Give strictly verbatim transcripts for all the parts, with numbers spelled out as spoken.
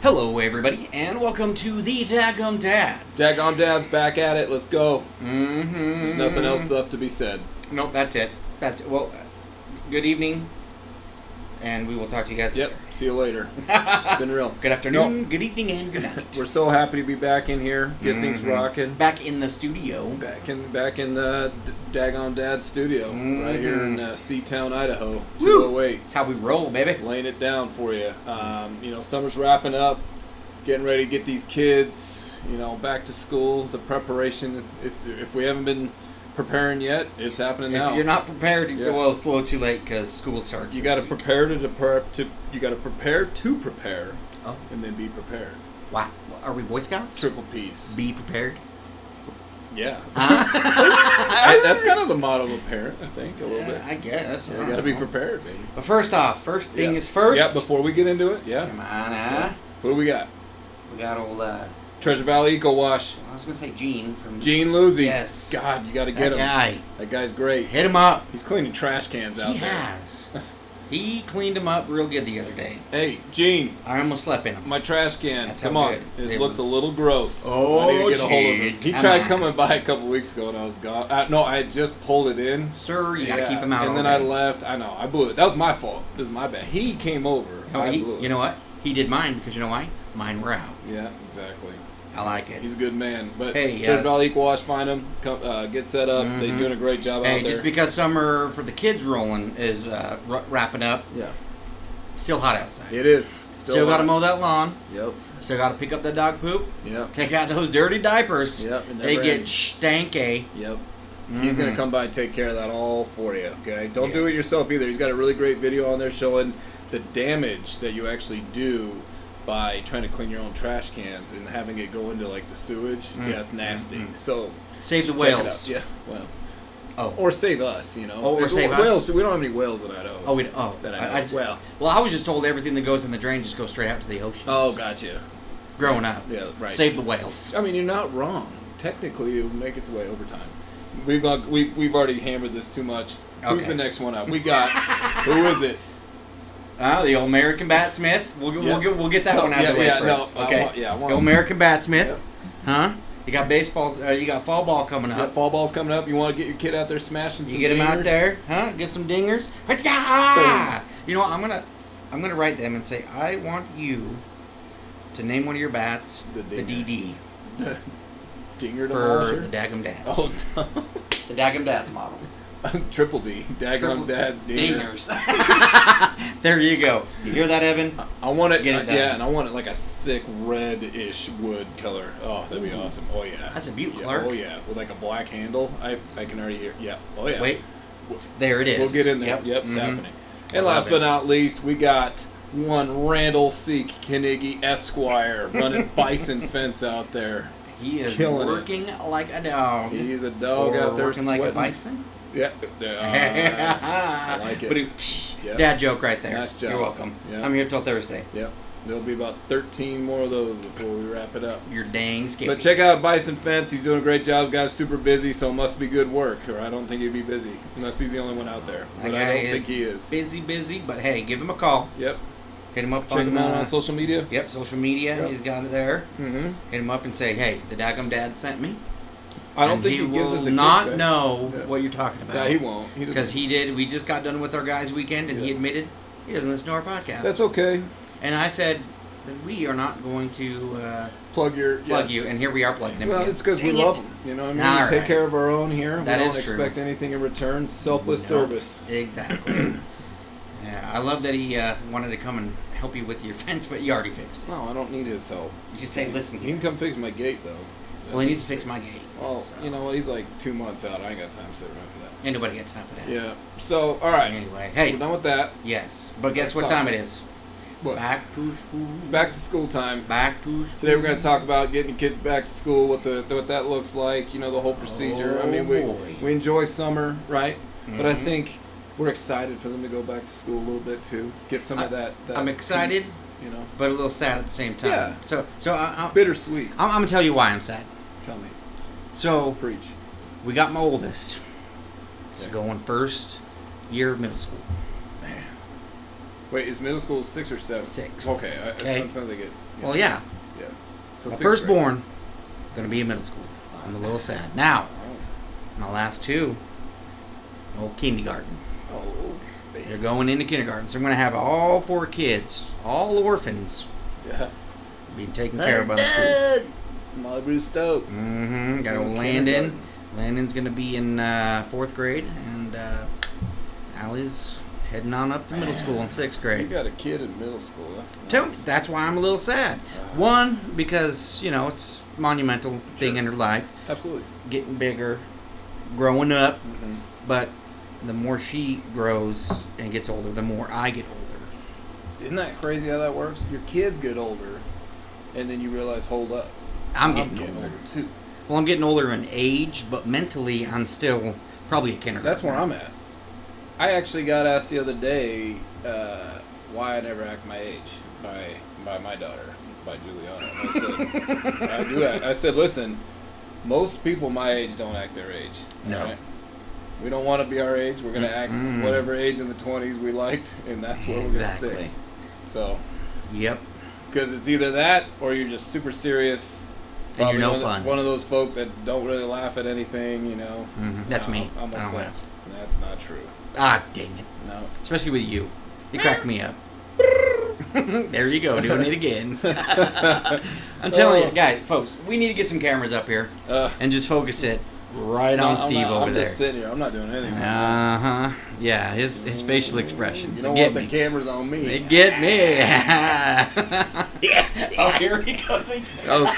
Hello, everybody, and welcome to the Daggum Dads. Daggum Dads back at it. Let's go. Mm-hmm. There's nothing else left to be said. Nope, that's it. That's it. Well, good evening, and we will talk to you guys Yep. later. See you later. It's been real. Good afternoon, good evening, and good night. We're so happy to be back in here. Get Mhm. things rocking. Back in the studio. Back in back in the D- Daggum Dads studio, Mhm. right here in uh, Seatown, Idaho. two oh eight. That's how we roll, baby. Laying it down for you. Um, you know, summer's wrapping up. Getting ready to get these kids, you know, back to school. The preparation. It's if we haven't been preparing yet, it's happening now. If you're not prepared, Yeah. well, it's a little too late because school starts. You this got to week. prepare to, to prep to. You got to prepare to prepare, Oh, and then be prepared. wow. Are we Boy Scouts? Triple P's. Be prepared. Yeah. Huh? That's kind of the motto of a parent, I think, a little bit. I guess. Yeah, you got to be prepared, baby. But first off, first thing Yeah. is first. Yeah. Before we get into it, yeah. Come on, huh? Who do we got? We got old. Uh, Treasure Valley Eco Wash. I was gonna say Gene from. Gene Luzi. Yes. God, you got to that get him. guy. That guy's great. Hit him up. He's cleaning trash cans out He there. has. He cleaned him up real good the other day. Hey, Gene. I almost slept in him. My trash can. That's Come how on. good It they looks were. a little gross. Oh, I need to get a hold of Gene, him. He come tried on. coming by a couple weeks ago and I was gone. Uh, no, I had just pulled it in. Sir, you gotta Yeah, keep him out. And all then I day. left. I know. I blew it. That was my fault. It was my bad. He came over. No, I he, blew it. you know what? He did mine because you know why? Mine were out. Yeah, exactly. I like it. He's a good man. But Hey, Treasure uh, Valley Eco Wash, find him. Come, uh, get set up. They're Mhm. doing a great job Hey, out there. just because summer for the kids rolling is uh, r- wrapping up, yeah, still hot outside. it is. Still, got to hot. mow that lawn. Yep. Still got to pick up the dog poop. Yep. Take out those dirty diapers. Yep. It They never get ends. stanky. Yep. He's going Mhm. to come by and take care of that all for you, okay? Don't do it Yes. yourself either. He's got a really great video on there showing the damage that you actually do by trying to clean your own trash cans and having it go into, like, the sewage. Mm. Yeah, it's nasty. Mm. So, Save the check it out. whales. Yeah, well. Oh. Or save us, you know. Oh, or If- save us. whales, We don't have any whales that I know. Oh, we, oh. That I I, know. I just, well. well, I was just told everything that goes in the drain just goes straight out to the ocean. Oh, gotcha. Growing up. Yeah, right. Save the whales. I mean, you're not wrong. Technically, it'll make its way over time. We've got, we, we've already hammered this too much. Who's Okay. the next one up? We got, who is it? Ah, the old American Batsmith. We'll, Yeah. we'll, get, we'll get that No, one out yeah, of the way yeah, first. no, I okay. want- yeah, I want- the old American Batsmith. Yep. Huh? You got baseballs. Uh, you got fall ball coming Yeah, up. fall ball's coming up. You want to get your kid out there smashing You some get him out dingers? there, huh? Get some dingers. Hi-ya! You know what? I'm gonna, I'm gonna write them and say I want you to name one of your bats The the dinger. D D The dinger for demolisher? the Daggum Dads. Oh, no. The Daggum Dads model. Triple D. Daggum Triple- Dad's dinger. Dingers. There you go. You hear that, Evan? I want it, Get it uh, done. yeah, and I want it like a sick red-ish wood color. Oh, that'd be Ooh. awesome. Oh, yeah. That's a beaut, Yeah, Clark. Oh, yeah. With like a black handle. I I can already hear. Yeah. Oh, yeah. Wait. There it is. We'll get in there. Yep, Yep, it's Mhm. happening. I And love last it. but not least, we got one Randall C. Knigge Esquire running bison fence out there. He is Killing it. working like a dog. He's a dog Or out there working like a sweating. bison. Yeah, uh, I like it. But Yep. Dad joke right there. Nice job. You're welcome. Yeah. I'm here till Thursday. Yep. There'll be about thirteen more of those before we wrap it up. You're dang skippy. But check out Bison Fence. He's doing a great job. Guy's super busy, so it must be good work. Or I don't think he'd be busy unless he's the only one out there. That But guy I don't is think he is. busy, busy. But hey, give him a call. Yep. Hit him up Check on, him out uh, on social media. Yep, social media. Yep. He's got it there. Mm-hmm. Hit him up and say, hey, the Daggum Dad sent me. I don't and think he, he, gives will us a not kickback. know Yeah. what you're talking about. No, he won't. He doesn't. Because he did. We just got done with our guys' weekend, and he Yeah. admitted he doesn't listen to our podcast. That's okay. And I said that we are not going to uh, Plug your plug yeah. you, and here we are plugging him. Well, again. it's because we Dang love it. him. You know what I mean? All we take right. care of our own here. That we is don't true. expect anything in return. Selfless Nope. service. Exactly. Yeah, I love that he uh, wanted to come and help you with your fence, but you already fixed it. No, I don't need his help. You just say, listen, He can come fix my gate, though. well, he needs to fix my gate. Well, so. you know what? He's like two months out. I ain't got time to sit around for that. Ain't nobody got time for that. Yeah. So, all right. Anyway, We're hey, done with that. yes, but guess Let's what talk. time it is? What? Back to school. It's back to school time. Back to school. Today we're going to talk about getting kids back to school, what the what that looks like, you know, the whole procedure. I mean, we Oh, boy. we enjoy summer, right? But I Mhm. think we're excited for them to go back to school a little bit too. Get some of that. that I'm excited. peace, you know, but a little sad at the same time. Yeah. So, so I, I, bittersweet. I'm, I'm gonna tell you why I'm sad. Tell me, So preach. we got my oldest. She's Yeah. going first year of middle school. Man, Wait, is middle school six or seven? Six. Okay. I, Okay. Sometimes I get. Yeah. Well, yeah. Yeah. So My sixth firstborn, going to be in middle school. I'm a little sad. Now, grade. my last two, old kindergarten. Oh. Oh. They're going into kindergarten. So I'm going to have all four kids, all orphans, Yeah. being taken care of by the school. Molly Bruce Stokes. Mm-hmm. Got Going old Landon. kindergarten. Landon's going to be in uh, fourth grade, and uh, Allie's heading on up to middle school in sixth You grade. got a kid in middle school. That's Tell- nice. That's why I'm a little sad. Uh, One, because, you know, it's a monumental thing Sure. in her life, Absolutely. getting bigger, growing up, Mm-hmm. but the more she grows and gets older, the more I get older. Isn't that crazy how that works? Your kids get older, and then you realize, hold up, I'm getting, older. too. Well, I'm getting older in age, but mentally, I'm still probably a kindergartner. That's where I'm at. I actually got asked the other day uh, why I never act my age by by my daughter, by Juliana. And I said, I do act. I said, listen, most people my age don't act their age. No. alright? We don't want to be our age. We're going to act Mm-mm. whatever age in the twenties we liked, and that's where we're Exactly. going to stay. So, Yep. because it's either that or you're just super serious. And you're no one, fun. One of those folk that don't really laugh at anything, you know. hmm That's No, me. I'm I gonna don't say, laugh. That's not true. Ah, dang it. No. Especially with you. You crack me up. There you go, doing it again. I'm telling you, guys, folks, we need to get some cameras up here Uh, and just focus it right no, on I'm Steve not- over I'm there. just sitting here. I'm not doing anything. Uh huh. Yeah, his his facial expressions. You They don't get want the me. cameras on me. They get me. Oh, here he goes again.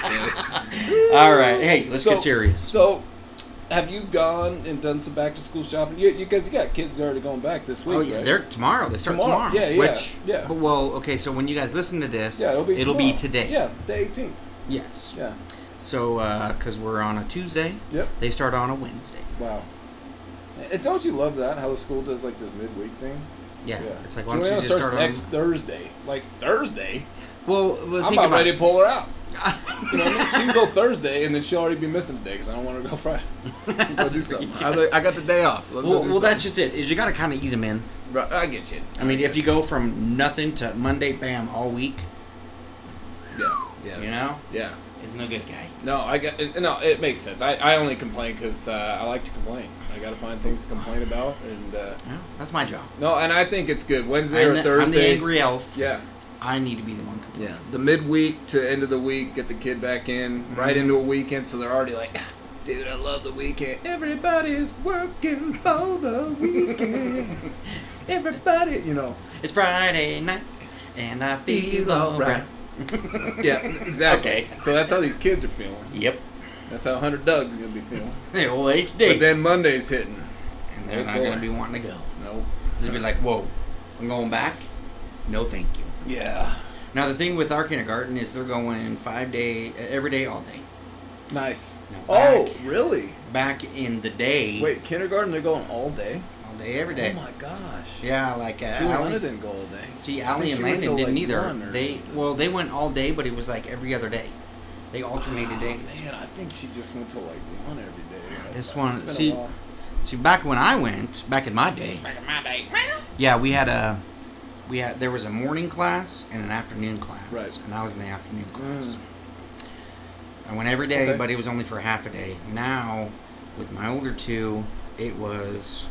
Okay. All right. Hey, let's So- get serious. So, have you gone and done some back to school shopping? You, you guys, you got kids already going back this week. Oh yeah, right? they're tomorrow. They start Tomorrow. tomorrow. Yeah, yeah, Which, yeah. But, well, okay. So when you guys listen to this, Yeah, it'll be. it'll tomorrow. be today. Yeah, the eighteenth. Yes. Yeah. So, because we're on a Tuesday, Yep. they start on a Wednesday. Wow. And don't you love that? How the school does like this midweek thing? Yeah. Yeah. It's like why don't you Juliana just starts start on? next Thursday. Like Thursday. Well, well I'm think about about ready it. to pull her out. You know, what I mean? She can go Thursday, and then she'll already be missing today because I don't want her to go Friday. Go do something. I, I got the day off. Let's go Well, do well, that's something. just it. Is you got to kind of ease them in. Right, I get you. I mean, if you go from nothing to Monday, bam, all week, Yeah, yeah, you know, yeah. it's no good guy. No, I got it, no. It makes sense. I, I only complain because uh, I like to complain. I got to find things to complain about, and uh, Yeah, that's my job. no, and I think it's good. Wednesday I'm or the, Thursday. I'm the angry elf. Yeah, I need to be the one. yeah. complaining. The midweek to end of the week, get the kid back in right into a weekend, so they're already like, dude, I love the weekend. Everybody's working for the weekend. Everybody, you know. It's Friday night, and I feel alright. Yeah, exactly. Okay. So that's how these kids are feeling. Yep. That's how Hunter Doug's gonna be feeling. The old H D. But then Monday's hitting. and they're Oh, not boy. going to be wanting to go. Nope. They'll be like, whoa, I'm going back? No, thank you. Yeah. Now, the thing with our kindergarten is they're going five day, every day, all day. Nice. Now, Oh, back, really? back in the day, Wait, kindergarten, they're going all day? all day, every day. Oh my gosh. Yeah, like uh, Juliana Allie, didn't go all day. see, I Allie think and she went Landon till, didn't like, either. one or They something. well, they went all day, but it was like every other day. They alternated Oh, days. Man, I think she just went to like one every day. This It's one, been a see, while. see, back when I went, back in my day, Back in my day. yeah, we had a, we had there was a morning class and an afternoon class, Right. and I was in the afternoon class. Mm. I went every day, Okay. but it was only for half a day. Now, with my older two, it was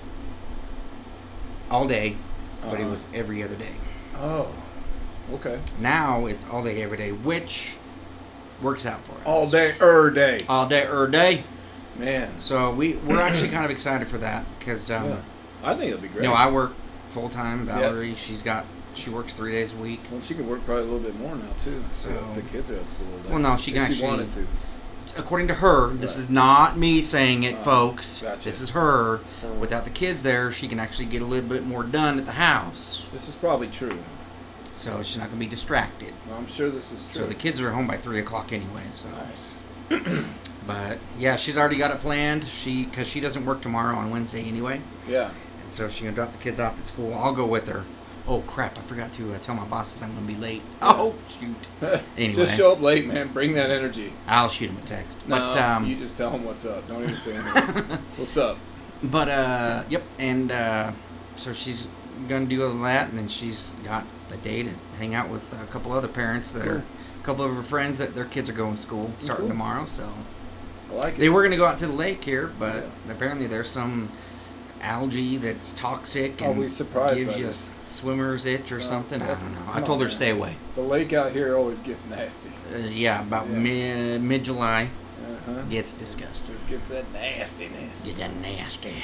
all day, but it Uh-huh. was every other day. Oh. Okay. Now it's all day, every day, which works out for us. All day, er day. all day, er day. Man. So we we're actually kind of excited for that because um, Yeah. I think it'll be great. you know I work full time. Valerie, she's got she works three days a week. Well, she can work probably a little bit more now too. So- if the kids are at school. Then. Well, no, she can if she actually- wanted to. According to her, this Right. is not me saying it, Uh, folks. gotcha. This is her. Her. Without the kids there, she can actually get a little bit more done at the house. This is probably true. So she's not going to be distracted. Well, I'm sure this is true. So the kids are home by three o'clock anyway. So, Nice. but yeah, she's already got it planned. She because she doesn't work tomorrow on Wednesday anyway. Yeah. And so she's gonna drop the kids off at school. I'll go with her. Oh crap! I forgot to uh, tell my bosses I'm gonna be late. Oh shoot! Anyway. Just show up late, man. Bring that energy. I'll shoot him a text. No, But um, you just tell them what's up. Don't even say anything. What's up? But uh, yep, and uh, so she's gonna do all that, and then she's got a day to hang out with a couple other parents that Cool. are a couple of her friends that their kids are going to school starting Cool. tomorrow. So I like it. they were gonna go out to the lake here, but Yeah. apparently there's some algae that's toxic Are and we surprised gives by you a this? swimmer's itch or No, something. I that's- don't know. come I told on, her to man. stay away. The lake out here always gets nasty. Uh, yeah, about Yeah. mid mid July Uh-huh. gets disgusting. Just gets that nastiness. Get that nasty.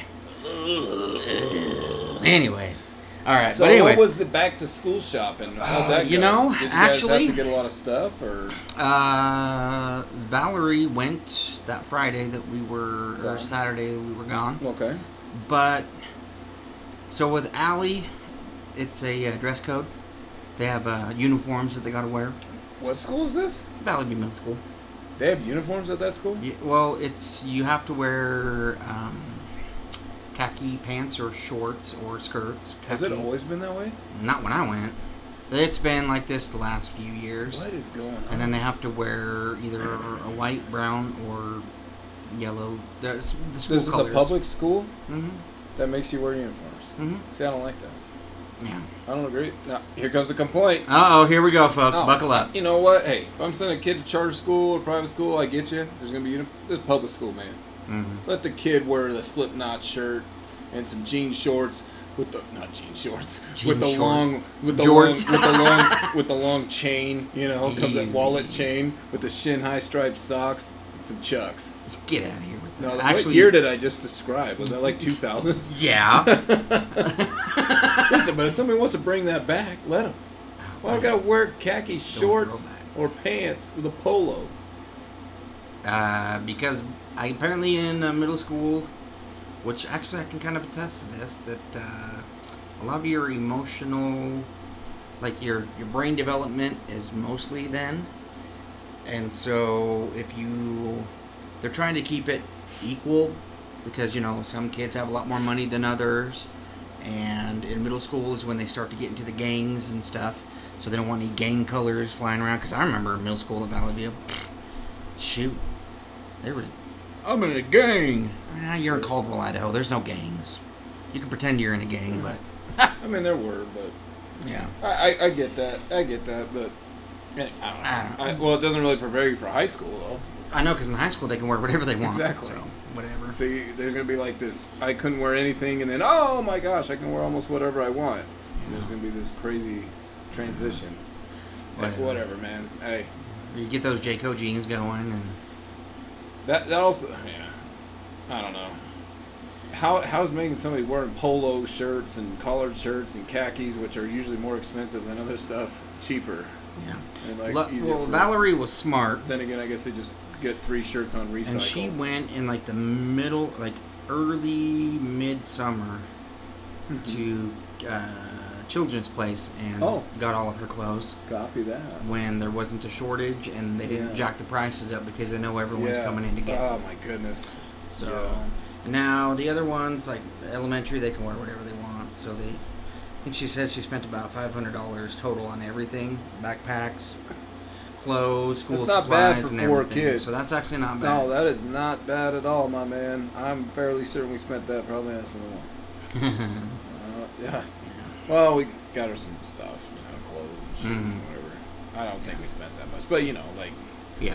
Anyway, all right. So but anyway, what was the back to school shopping? How'd Uh, that you go? know, Did you actually- guys have to get a lot of stuff, or uh, Valerie went that Friday that we were, or Gone. Saturday that we were gone. okay? But so with Allie, it's a uh, dress code. They have uh, uniforms that they got to wear. What school is this? Valley View Middle School. They have uniforms at that school? You, well, it's you have to wear um, khaki pants or shorts or skirts. Has it Khaki- always been that way? Not when I went. It's been like this the last few years. What is going on? And then they have to wear either a white, brown, or yellow. The, the school this colors. is a public school Mm-hmm. that makes you wear uniforms. Mm-hmm. See, I don't like that. Yeah. I don't agree. Now, here comes a complaint. Uh oh, here we go, folks. Oh, Buckle up. You know what? Hey, if I'm sending a kid to charter school or private school, I get you. There's gonna be uni- this is public school, man. Mm-hmm. Let the kid wear the Slipknot shirt and some jean shorts with the not jean shorts Jean with the shorts. long Some with the jorts. long with the long with the long chain. You know, comes that Easy. wallet chain with the shin high striped socks and some Chucks. Get out of here with No, that. what Actually, year did I just describe? Was that like two thousand? yeah. Listen, but if somebody wants to bring that back, let them. Why do I gotta wear khaki shorts throwback. or pants with a polo? Uh, because I apparently in uh, middle school, which actually I can kind of attest to this, that uh, a lot of your emotional, like your your brain development is mostly then, and so if you, they're trying to keep it equal, because you know some kids have a lot more money than others, and in middle school is when they start to get into the gangs and stuff, so they don't want any gang colors flying around. Because I remember in middle school at Valley View, shoot, they were. I'm in a gang. Ah, you're in Caldwell, Idaho. There's no gangs. You can pretend you're in a gang, but I mean, there were, but yeah. I, I, I get that. I get that, but I don't know. I don't know. I, well, it doesn't really prepare you for high school, though. I know, because in high school they can wear whatever they want. Exactly. So whatever. So you, there's gonna be like this. I couldn't wear anything, and then oh my gosh, I can wear almost whatever I want. And there's gonna be this crazy transition. Like, Whatever. whatever, man. Hey, You get those Jayco jeans going, and that that also, yeah. I don't know. How how's making somebody wearing polo shirts and collared shirts and khakis, which are usually more expensive than other stuff, cheaper? yeah. And like Lo- easier well, for- Valerie was smart, Then again, I guess they just get three shirts on recycle. and she went in like the middle, like early midsummer to uh, Children's Place and Oh. got all of her clothes Copy that. when there wasn't a shortage, and they didn't Yeah. jack the prices up because they know everyone's Yeah. coming in to get Oh them. my goodness. So Yeah. now the other ones, like elementary, they can wear whatever they want. So they, I think she said she spent about five hundred dollars total on everything: backpacks, clothes, school That's not bad supplies, for and four everything. kids. So that's actually not No, bad. that is not bad at all, my man. I'm fairly certain we spent that probably on some more. Uh, yeah. Well, we got her some stuff, you know, clothes and shoes Mhm. and whatever. I don't think we spent that much, but you know, like Yeah.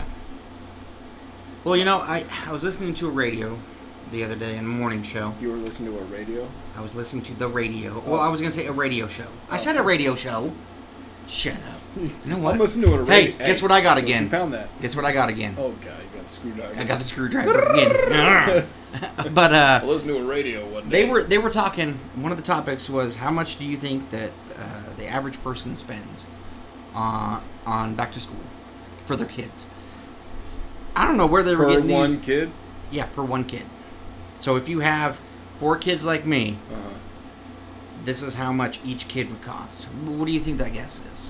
Well, you know, I I was listening to a radio the other day in a morning show. you were listening to a radio. I was listening to the radio. Well, Oh. I was gonna say a radio show. I said a radio show. Shut up. You know what? I'm listening to a Hey, radio. guess what I got don't again? You pound that. Guess what I got again? Oh god, you got a screwdriver. I got the screwdriver again. But uh, I listened to a radio one day. they were they were talking. One of the topics was how much do you think that uh, the average person spends on on back to school for their kids? I don't know where they were per getting one these. kid. Yeah, per one kid. So if you have four kids like me, Uh-huh. this is how much each kid would cost. What do you think that guess is?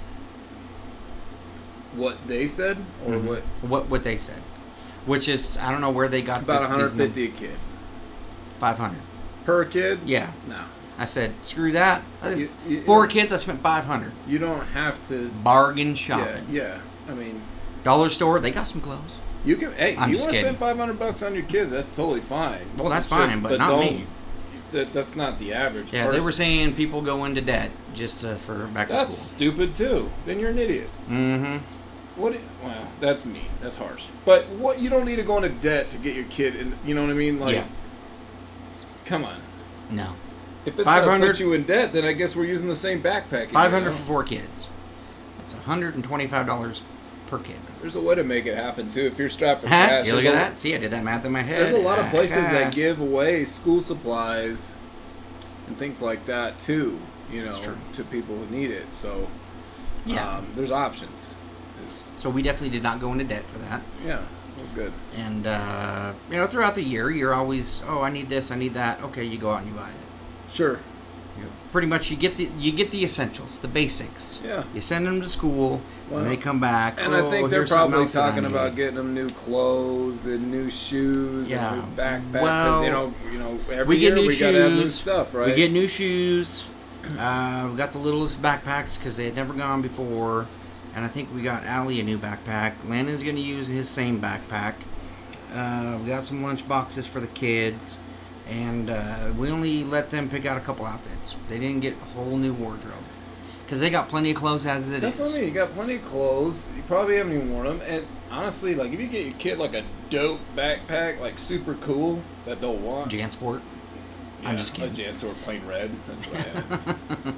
What they said, or Mhm. what? What what they said, which is I don't know where they got About this, one hundred fifty a kid Five hundred. per kid. Yeah, No. I said screw that. You- you- Four kids, I spent five hundred. You don't have to. Bargain shopping. Yeah, yeah. I mean, Dollar store, they got some clothes. you can. Hey, I'm you just want to kidding. spend five hundred bucks on your kids? That's totally fine. Well, that's It's fine, just- but not don't, me. that, that's not the average. Yeah, person. they were saying people go into debt just uh, for back to That's school. stupid too. Then you're an idiot. Mm-hmm. What? Well, that's mean. That's harsh. But what? You don't need to go into debt to get your kid in. You know what I mean? Like, Yeah. come on. No. If it's five gonna hundred put you in debt, then I guess we're using the same backpack. Five hundred you know? for four kids. That's one hundred and twenty-five dollars per kid. There's a way to make it happen too. If you're strapped for Huh? cash, You look there's at a- that. See, I did that math in my head. There's a lot of places Ah. that give away school supplies and things like that too. You know, That's true. to people who need it. So, Yeah. um, there's options. It's, So we definitely did not go into debt for that. yeah, well, good. And, uh, you know, throughout the year, you're always, oh, I need this, I need that. Okay, you go out and you buy it. Sure. You know, pretty much you get the you get the essentials, the basics. Yeah. You send them to school, Well, and they come back. And oh, I think they're here's something probably else that I talking need." about getting them new clothes and new shoes Yeah. and new backpacks. 'Cause, Well, you know, you know, every we get year new we gotta have new shoes. stuff, right? We get new shoes. Uh, we got the littlest backpacks because they had never gone before. And I think we got Allie a new backpack. Landon's going to use his same backpack. Uh, we got some lunch boxes for the kids. And uh, we only let them pick out a couple outfits. They didn't get a whole new wardrobe. Because they got plenty of clothes as it That's is. what I mean. You got plenty of clothes. You probably haven't even worn them. And honestly, like if you get your kid like a dope backpack, like super cool that they'll want. Jansport. I'm Yeah, just kidding. A Jansport plain red. That's what I had.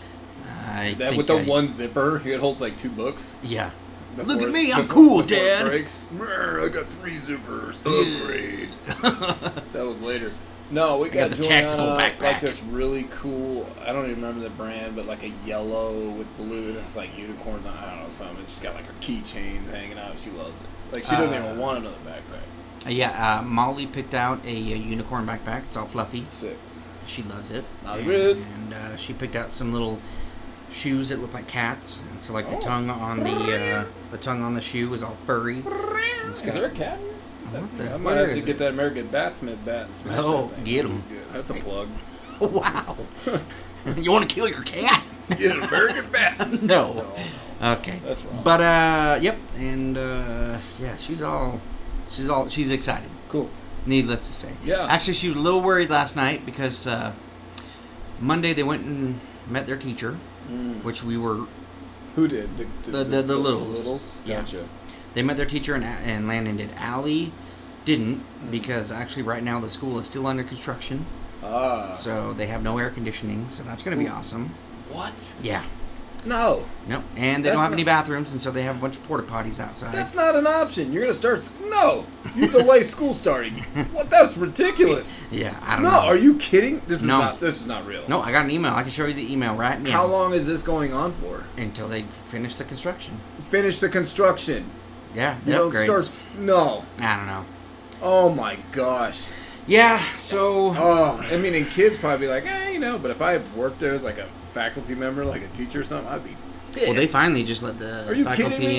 I that think with the I- one zipper, it holds like two books. Yeah. Before Look at it's- me, I'm before- cool, before it Dad. breaks. Brr, I got three zippers. Upgrade. That was later. No, we I got, got the tactical Juliana, backpack. like this really cool. I don't even remember the brand, but like a yellow with blue, and it's like unicorns on. I don't know something. It's just got like her keychains hanging out. She loves it. Like she doesn't Uh, even want another backpack. Uh, yeah, uh, Molly picked out a, a unicorn backpack. It's all fluffy. Sick. She loves it. Molly and Red. and uh, she picked out some little shoes that look like cats. And so, like the Oh. tongue on the uh, the tongue on the shoe is all furry. And it's Is got- there a cat? What the- I might where have is to it? get that American Batsmith bat and smash Oh, that thing. get 'em. Yeah, that's a plug. Wow. You want to kill your cat? Get an American Batsmith. No. No, Okay. That's wrong. But uh, yep, and uh, yeah, she's all, she's all, she's excited. Cool. Needless to say. Yeah. Actually, she was a little worried last night because uh, Monday they went and met their teacher, Mm. which we were. Who did? The, The- the- the littles. littles? Yeah. Gotcha. They met their teacher and and Landon did. Allie didn't Mm. because actually right now the school is still under construction, Ah. so they have no air conditioning. So that's going to be Ooh. awesome. What? Yeah. No. Nope. And they That's don't have not- any bathrooms, and so they have a bunch of porta potties outside. That's not an option. You're gonna start. Sc- no. You delay school starting. What? That's ridiculous. yeah. I don't No. know. Are you kidding? This is No. not. This is not real. No, I got an email. I can show you the email right now. How long is this going on for? Until they finish the construction. Finish the construction. Yeah, the You don't upgrades. start. s- No. I don't know. Oh my gosh. Yeah, so Oh, I mean, and kids probably be like, eh, you know. But if I worked there as like a faculty member, like a teacher or something, I'd be pissed. well, they finally just let the Are you faculty kidding me?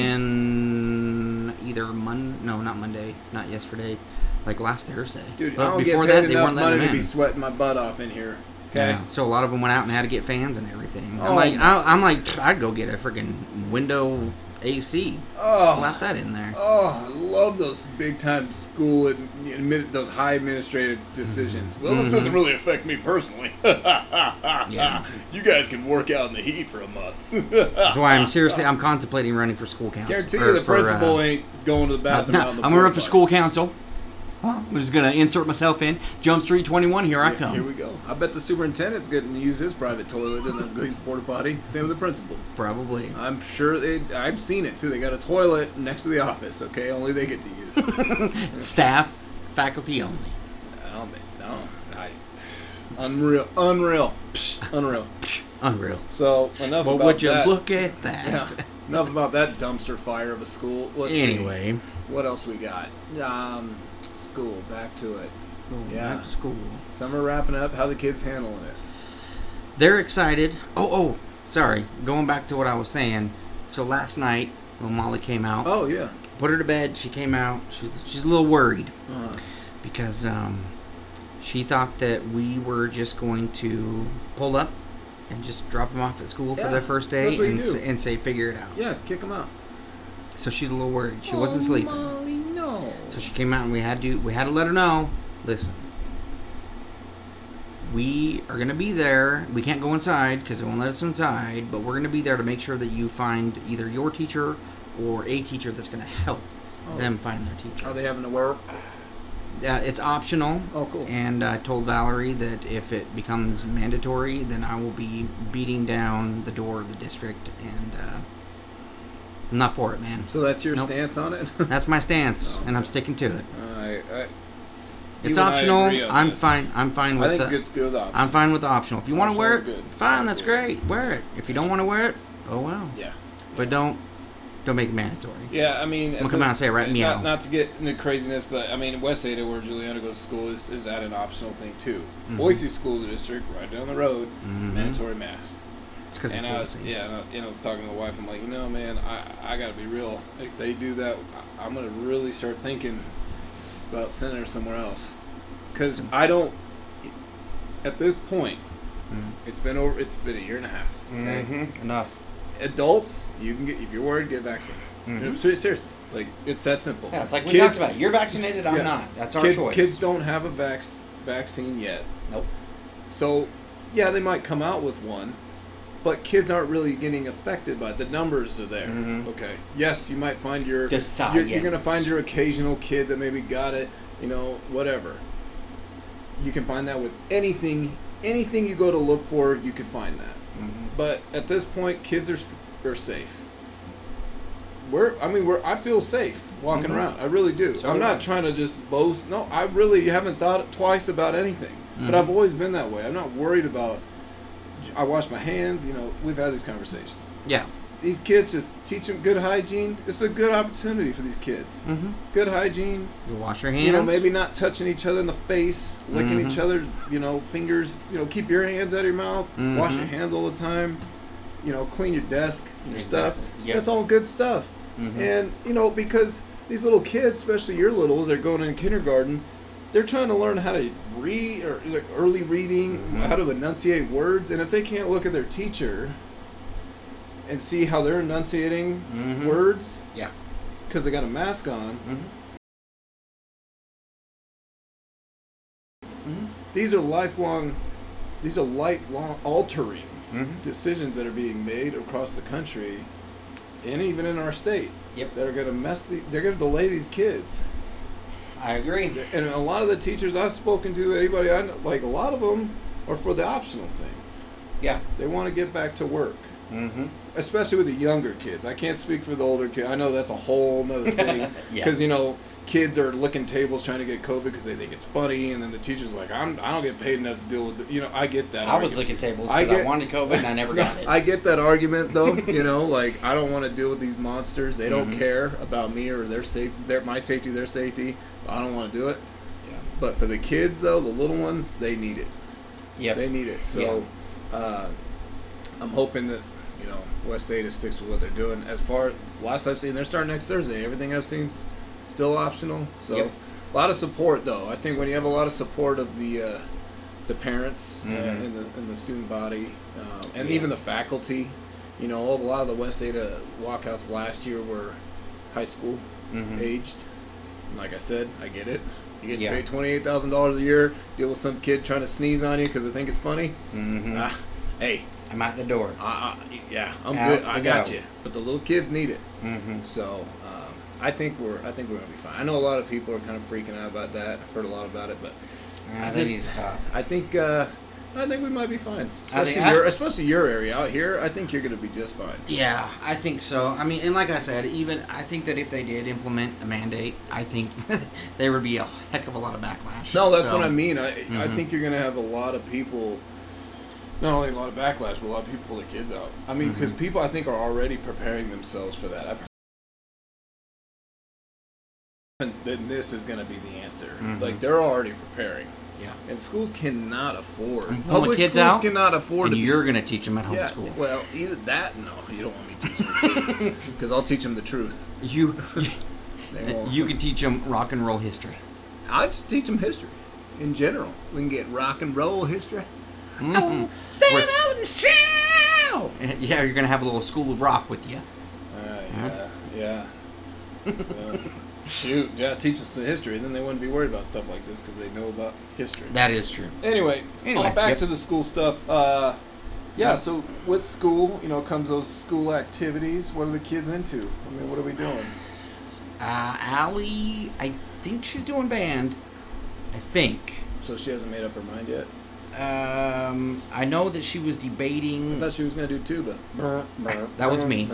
in either Mon no, not Monday, not yesterday, like last Thursday. Dude, but I don't before get paid that, they enough weren't letting money them to be in. sweating my butt off in here. Okay. Yeah, so a lot of them went out and had to get fans and everything. I'm Oh, like, my- I, I'm like, I'd go get a freaking window A C. Oh. Slap that in there. Oh, I love those big time school and admit those high administrative decisions. Well, this Mhm. doesn't really affect me personally. Yeah. You guys can work out in the heat for a month. That's why I'm seriously, I'm contemplating running for school council. Guarantee or you, the for, principal uh, ain't going to the Uh, bathroom. no, out in I'm the gonna run porta for potty. school council. I'm just gonna insert myself in. Jump Street twenty-one. Here I Yeah, come. Here we go. I bet the superintendent's getting to use his private toilet and then go use the porta potty. Same with the principal. Probably. I'm sure they. I've seen it too. They got a toilet next to the office. Okay, only they get to use. Staff, faculty only. Oh, man, no, I, unreal, unreal, Psh, unreal. Unreal. So enough But about would you that. look at that? Yeah. Enough about that dumpster fire of a school. Let's see. Anyway, What else we got? Um, school. Back to it. going Yeah. back to school. Summer wrapping up. How the kids handling it? They're excited. Oh, oh, sorry. Going back to what I was saying. So last night when Molly came out, Oh yeah. put her to bed. She came out. She's she's a little worried Uh, because um, she thought that we were just going to pull up and just drop them off at school for Yeah, their first day that's what you and do. s- and say figure it out. yeah. Kick them out. So she's a little worried. She wasn't sleeping. Molly, no. So she came out and we had to we had to let her know. Listen, we are going to be there. We can't go inside because they won't let us inside, but we're going to be there to make sure that you find either your teacher or a teacher that's going to help Oh. them find their teacher. Are they having to wear? Uh, it's optional. Oh, cool. And I told Valerie that if it becomes mandatory, then I will be beating down the door of the district, and uh, I'm not for it, man. So that's your Nope. stance on it? That's my stance, Oh, and I'm okay. sticking to it. I, I, It's you and I optional. agree on I'm this. fine. I'm fine with I think the. it's good option. I'm fine with the optional. If you want to wear it, Optional is good. fine. That's Absolutely. great. Wear it. If you don't want to wear it, oh well. Yeah. But don't don't make it mandatory. Yeah, I mean, I'll come out and say it right, meow. Not, not to get into craziness, but I mean, West Ada, where Juliana goes to school, is, is at an optional thing too. Mhm. Boise School District, right down the road, Mhm. is mandatory masks. It's because And it's I was, Boise. yeah, and I, and I was talking to my wife. I'm like, you know, man, I I gotta be real. If they do that, I, I'm gonna really start thinking about sending her somewhere else, because I don't. At this point, Mhm. it's been over. It's been a year and a half. Okay? Mhm. Enough. Adults, you can get if you're worried, get vaccinated. Mhm. Ser- Seriously, like it's that simple. Yeah, it's like we Kids- talked about. You're vaccinated. I'm Yeah. not. That's our kids, choice. Kids don't have a vac- vaccine yet. Nope. So, yeah, they might come out with one, but kids aren't really getting affected by it. The numbers are there. Mhm. Okay. Yes, you might find your The you're, you're gonna science. find your occasional kid that maybe got it. You know, whatever. You can find that with anything. Anything you go to look for, you can find that. Mhm. But at this point, kids are are safe. We're, I mean, we're. I feel safe walking Mhm. around. I really do. So I'm do not I. trying to just boast. No, I really haven't thought twice about anything. But Mhm. I've always been that way. I'm not worried about. I wash my hands. You know, we've had these conversations. Yeah. These kids, just teach them good hygiene. It's a good opportunity for these kids. Mm-hmm. Good hygiene. You wash your hands. You know, maybe not touching each other in the face, licking Mhm. each other's, you know, fingers. You know, keep your hands out of your mouth. Wash your Mhm. hands all the time. You know, clean your desk, your stuff. Exactly. Yep. That's all good stuff. Mhm. And you know, because these little kids, especially your littles, they're going in kindergarten. They're trying to learn how to read or like early reading, Mhm. how to enunciate words, and if they can't look at their teacher and see how they're enunciating Mhm. words, Yeah. because they got a mask on, Mm-hmm. Mm-hmm. these are lifelong, these are lifelong altering Mm-hmm. decisions that are being made across the country, and even in our state. Yep. That are going to mess the, they're going to delay these kids. I agree. And a lot of the teachers I've spoken to, anybody I know, like a lot of them are for the optional thing. Yeah. They want to get back to work, Mm-hmm. especially with the younger kids. I can't speak for the older kids. I know that's a whole nother thing. Yeah. Because, you know, kids are licking tables trying to get COVID because they think it's funny, and then the teacher's like, I'm, I don't get paid enough to deal with it. You know, I get that I was argument. licking tables I because I, get- wanted COVID and I never got it. I get that argument though, you know, like I don't want to deal with these monsters. They don't Mhm. care about me or their safe, their my safety, their safety. I don't want to do it. Yeah. But for the kids though, the little ones, they need it. Yep. They need it. So uh, I'm hoping that you know West Ada sticks with what they're doing. As far last I've seen, they're starting next Thursday. Everything I've seen's still optional. So Yep. a lot of support though. I think when you have a lot of support of the uh, the parents uh, Mhm. and the and the student body um, and Yeah. even the faculty, you know, a lot of the West Ada walkouts last year were high school Mhm. aged. And like I said, I get it. You get Yeah. paid twenty-eight thousand dollars a year, deal with some kid trying to sneeze on you because they think it's funny. Mhm. Ah, hey, I'm out the door. I, I, yeah, I'm Out good. I we got go. you. But the little kids need it. Mm-hmm. So um, I think we're I think we're gonna be fine. I know a lot of people are kind of freaking out about that. I've heard a lot about it, but I I think just- he's top. I think uh, I think we might be fine. I Especially think I- your especially your area out here. I think you're gonna be just fine. Yeah, I think so. I mean, and like I said, even I think that if they did implement a mandate, I think there would be a heck of a lot of backlash. No, that's So, what I mean. I I Mhm. think you're gonna have a lot of people. Not only a lot of backlash, but a lot of people pull their kids out. I mean, because Mhm. people I think are already preparing themselves for that. I've heard then this is going to be the answer. Mhm. Like they're already preparing, Yeah. and schools cannot afford. I'm pulling Public kids schools out, cannot afford. And to be- you're going to teach them at home yeah. school. Well, either that. No, you don't want me teaching kids because I'll teach them the truth. You, They won't. you can teach them rock and roll history. I just teach them history in general. We can get rock and roll history. Mhm. Stand Where- out and shout. Yeah, you're going to have a little school of rock with you. Uh, yeah, yeah. Well, shoot, yeah, teach us the history. Then they wouldn't be worried about stuff like this because they know about history. That is true. Anyway, Anyway, uh, back yep. to the school stuff. Uh, yeah, Yeah. so with school, you know, comes those school activities. What are the kids into? I mean, what are we doing? Uh, Allie, I think she's doing band. I think. So she hasn't made up her mind yet? Um, I know that she was I debating. thought she was going to do tuba. That was me.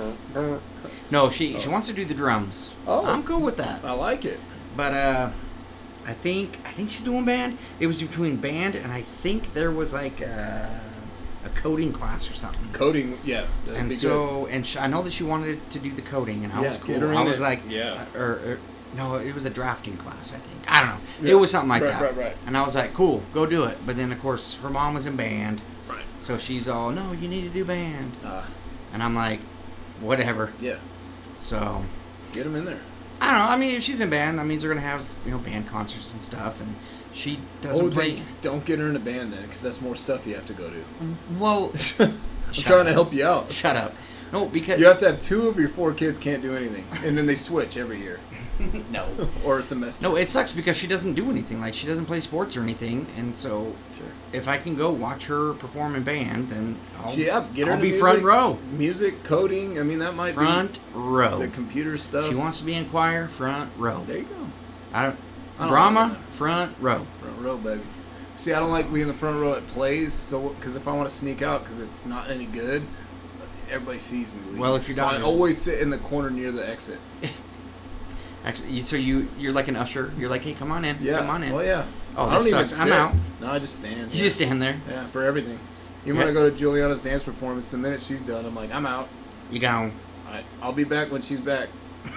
No, she she Oh. wants to do the drums. Oh. I'm cool with that. I like it. But uh, I think I think she's doing band. It was between band and I think there was like a, a coding class or something. Coding, yeah. That'd And be so, and sh I know that she wanted to do the coding, and I Yeah, was get her cool. in I was it. like, Yeah. uh, or, or no, it was a drafting class, I think. I don't know. Yeah. It was something like Right, that. right, right. And I was like, cool, go do it. But then, of course, her mom was in band, good. Right. so she's all, no, you need to do band. Uh, And I'm like, whatever. yeah. So Get them in there. I don't know. I mean, if she's in band, that means they're gonna have you know band concerts and stuff, and she doesn't Oh, play. they don't get her in a band then, because that's more stuff you have to go to. Well, I'm shut trying up. to help you out. Shut up. No, because You have to have two of your four kids can't do anything, and then they switch every year no. or a semester. No, it sucks because she doesn't do anything. Like she doesn't play sports or anything, and so Sure. if I can go watch her perform in band, then I'll, Yeah, get her I'll to be music, front row. Music, coding. I mean, that might Front be row. the computer stuff. She wants to be in choir. Front row. There you go. I don't, I don't drama. like that. Front row. Front row, baby. See, I don't like being in the front row at plays, so because if I want to sneak out because it's not any good, everybody sees me leave. Well, if your so I daughter's- always sit in the corner near the exit. Actually, you, so you you're like an usher. You're like, hey, come on in. Yeah. Come on in. Oh yeah. Oh, I don't this even sucks. I'm sit. out. No, I just stand. You yeah. just stand there. Yeah, for everything. Even Yeah. when I go to Juliana's dance performance, the minute she's done, I'm like, I'm out. You go. I, I'll be back when she's back.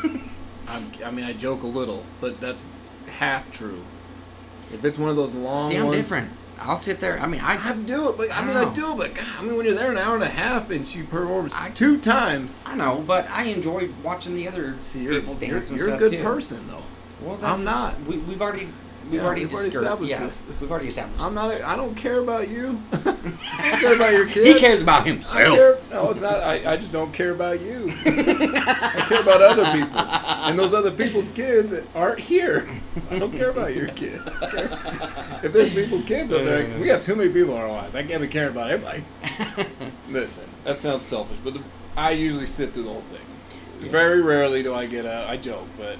I'm, I mean, I joke a little, but that's half true. If it's one of those long See, I'm ones, different. I'll sit there. I mean, I I have to do it. But I, I mean, know. I do it. But God, I mean, when you're there an hour and a half and she performs I- two times, I know, but I enjoy watching the other see, you're, people you're, dance and you're a stuff good too. person, though. Well, I'm that's- not. We, we've already we've Yeah, already, we've already discovered- established yeah, this. We've already established. I'm not. this. I don't care about you. I don't care about your kid. He cares about I himself. care, no, it's not. I, I just don't care about you. I care about other people. And those other people's kids aren't here. I don't care about your kid. Okay? If there's people, kids out there, we got too many people in our lives. I can't be caring about everybody. Listen, that sounds selfish, but the, I usually sit through the whole thing. Yeah. Very rarely do I get out. I joke, but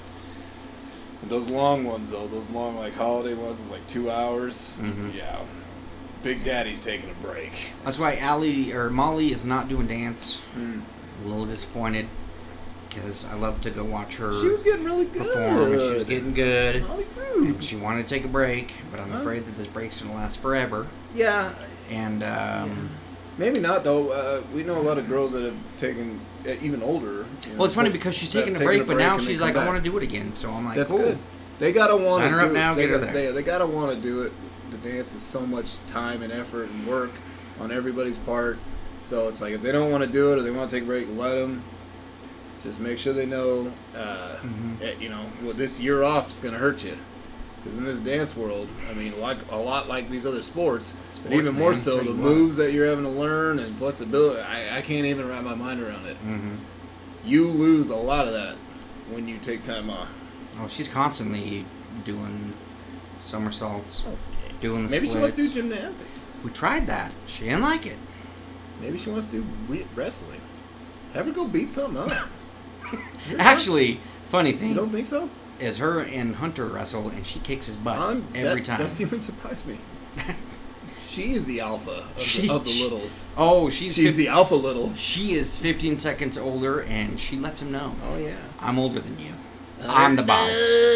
those long ones, though, those long, like, holiday ones, is like two hours. Mhm. Yeah. Big Daddy's taking a break. That's why Allie or Molly is not doing dance. Mm. A little disappointed because I love to go watch her She was getting really good. perform, and she was getting good. Molly Groove. And she wanted to take a break, but I'm Huh? afraid that this break's gonna last forever. Yeah, And um, maybe not though. Uh, we know a lot of girls that have taken uh, even older. You know, well, it's funny folks because she's that have taking a taken break, but now and they she's come like, I back. want to do it again. So I'm like, That's cool. good. They gotta want to Sign her up do now, it. They, get her got- there. They, they gotta want to do it. The dance is so much time and effort and work on everybody's part. So it's like if they don't want to do it or they want to take a break, let them. Just make sure they know, uh, Mhm. that, you know, well, this year off is gonna hurt you. Because in this dance world, I mean, like a lot like these other sports, but Sports, even more man, so, tell the you what. moves that you're having to learn and flexibility, I, I can't even wrap my mind around it. Mm-hmm. You lose a lot of that when you take time off. Well, she's constantly doing somersaults, doing the Maybe she wants to splits. do gymnastics. We tried that. She didn't like it. Maybe she wants to do re- wrestling. Have her go beat something up. You're Actually, funny not- you thing don't think so? is her and Hunter wrestle, and she kicks his butt I'm, every that time. doesn't even surprise me. She is the alpha of, She- the, of the she- littles. Oh, she's She's fif- the alpha little. she is fifteen seconds older, and she lets him know. Oh yeah. I'm older than you. I'm the boss.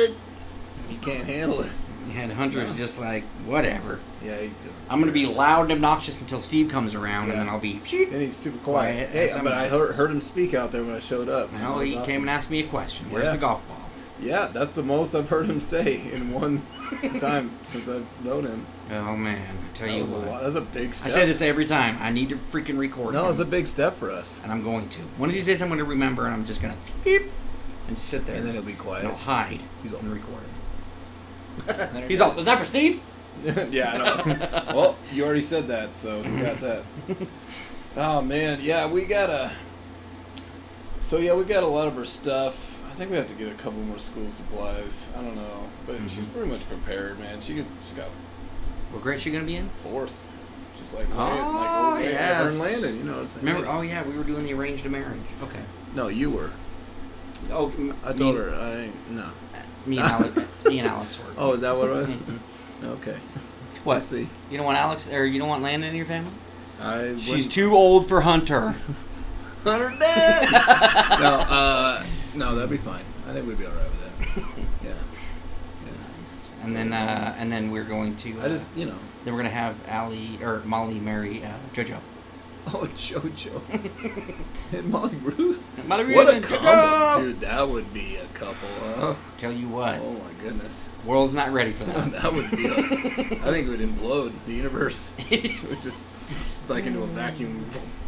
You can't handle it. And Hunter's Yeah. just like, whatever. Yeah. He, I'm gonna be loud and obnoxious until Steve comes around, Yeah. and then I'll be. and he's super quiet. Quiet Hey, as but I'm- I heard, heard him speak out there when I showed up. Well, That was he awesome. came and asked me a question. Where's Yeah. the golf ball? Yeah, that's the most I've heard him say in one time since I've known him. Oh man, I tell That you was a what. lot. That's a big I step. say this every time. I need to freaking record. No, him, it's a big step for us. and I'm going to. One of these days, I'm going to remember, and I'm just going to beep and just sit there, And then he'll be and quiet. I'll hide. He's all and record. There He's you all. Was that for Steve? yeah, I know. Well, you already said that, so you got that. Oh man, yeah, we got a. So yeah, we got a lot of our stuff. I think we have to get a couple more school supplies. I don't know, but mm-hmm. she's pretty much prepared, man. She gets she got. What grade she gonna be in? Fourth. Just like oh Landon, like old yes. and Landon, you know what I'm saying? Remember? Oh yeah, we were doing the arranged marriage. Okay. No, you were. Oh, I told me, her. I ain't, no. Me and Alex. me and Alex were. Oh, is that what it was? Okay. What? Let's see. You don't want Alex, or you don't want Landon in your family? I. She's wouldn't... too old for Hunter. Hunter dead. no, uh, no, that'd be fine. I think we'd be all right with that. Yeah. Yeah. Nice. And then, uh, and then we're going to. Uh, I just, you know. Then we're gonna have Allie or Molly marry uh, JoJo. Oh, JoJo. And Molly Ruth. Molly Ruth. What a combo, dude! That would be a couple. Huh? Tell you what. Oh my goodness. World's not ready for that. That would be. A, I think it would implode. The universe would just like into a vacuum.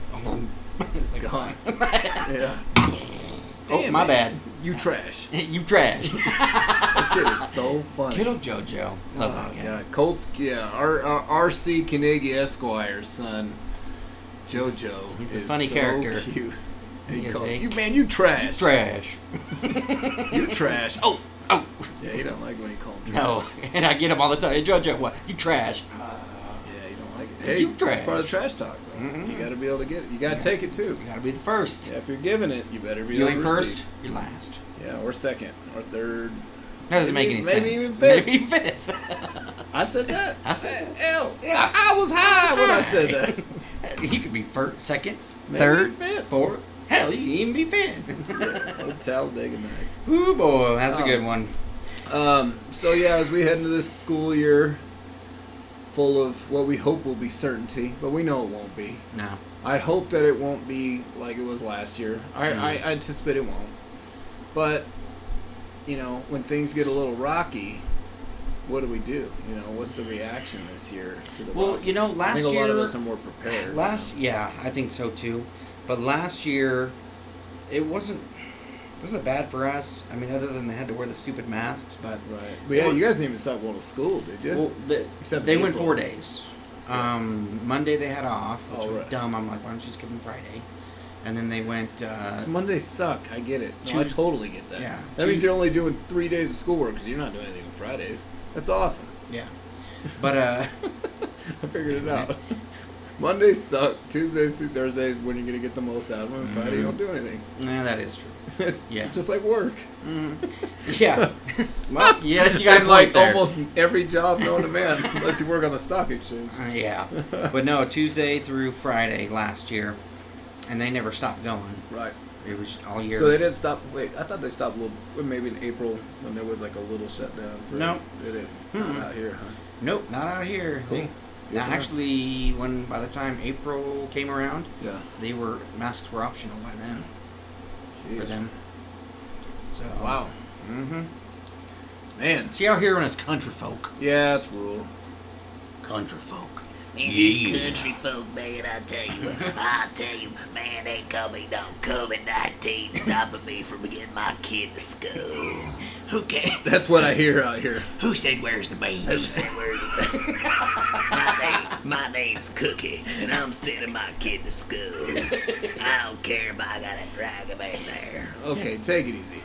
It's like gone. Yeah. Oh, Damn, my man. bad. You trash. You trash. That kid is so funny. Good old JoJo. Love oh, that guy. Yeah, Colts. Yeah, our, our R C Carnegie Esquire's son, JoJo. He's a is funny so character. Cute. He He is called, a- you man, you trash. You trash. You trash. Oh, oh. Yeah, he don't like when you call him trash. No, and I get him all the time. Hey, JoJo, what? You trash. Yeah, you don't like it. Hey, You trash. It's part of trash talk, though. Mm-hmm. You got to be able to get it. You got to yeah. take it too. You gotta be the first. Yeah, if you're giving it, you better be You able ain't to first, receive. you're last. Yeah, or second, or third. That doesn't maybe, make any maybe sense. Even fifth. Maybe even fifth. I said that. I said hell. Yeah, I, I was high I was when high. I said that. He could be first, second, Maybe third, fifth. fourth. Hell, you can even be fifth. Yeah, old Talladega Nights. Ooh boy, that's um, a good one. Um. So yeah, as we head into this school year, full of what we hope will be certainty, but we know it won't be. No. I hope that it won't be like it was last year. I, Mm. I, I anticipate it won't. But, you know, when things get a little rocky, what do we do? You know, what's the reaction this year to the Well, rocky? you know, I last think a year. lot of us are more prepared. Last, yeah, I think so too. But last year, it wasn't. Wasn't bad for us. I mean, other than they had to wear the stupid masks, but Right. But yeah, you guys didn't even stop going to school, did you? well, the, Except they in went April. four days. Um, Monday they had off, which Oh, was right. dumb. I'm like, why don't you just give them Friday? And then they went. Uh, 'Cause Mondays suck. I get it. No, I Tues- totally get that. Yeah. That means Tues- you're only doing three days of schoolwork because you're not doing anything on Fridays. That's awesome. yeah, but uh, I figured it out. Mondays suck. Tuesdays through Thursdays when you're gonna get the most out of them. And Friday you don't do anything. yeah, that is true. It's Yeah. it's just like work. Mm. Yeah. Well, yeah, you got a And like point there. almost every job known to man, unless you work on the stock exchange. Uh, yeah, but no, Tuesday through Friday last year, and they never stopped going. Right. It was all year. So they didn't stop. Wait, I thought they stopped a little, maybe in April when there was like a little shutdown. For, No. They didn't. Mm-mm. Not out here, huh? Nope, not out here. Cool. They, Good now, to know. actually, when by the time April came around, Yeah. they were masks were optional by then for Jeez. them. So Wow. Mm-hmm. Man. See out here when it's country folk. Yeah, it's rural. Country folk. Man, these country folk, man, I tell you, I tell you, man, they call me no COVID nineteen stopping me from getting my kid to school. Who can That's what I hear out here. Who said where's the beans? Who said where's the beans? my, name, my name's Cookie, and I'm sending my kid to school. I don't care if I gotta drag him in there. Okay, take it easy.